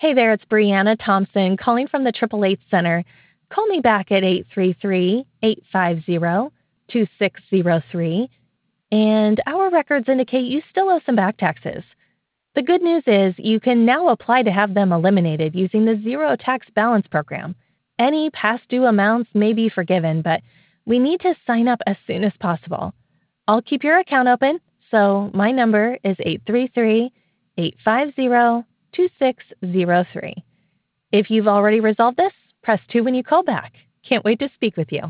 Hey there, it's Brianna Thompson calling from the 888 Center. Call me back at 833-850-2603, and our records indicate you still owe some back taxes. The good news is you can now apply to have them eliminated using the Zero Tax Balance Program. Any past due amounts may be forgiven, but we need to sign up as soon as possible. I'll keep your account open, so my number is 833-850-2603. If you've already resolved this, press 2 when you call back. Can't wait to speak with you.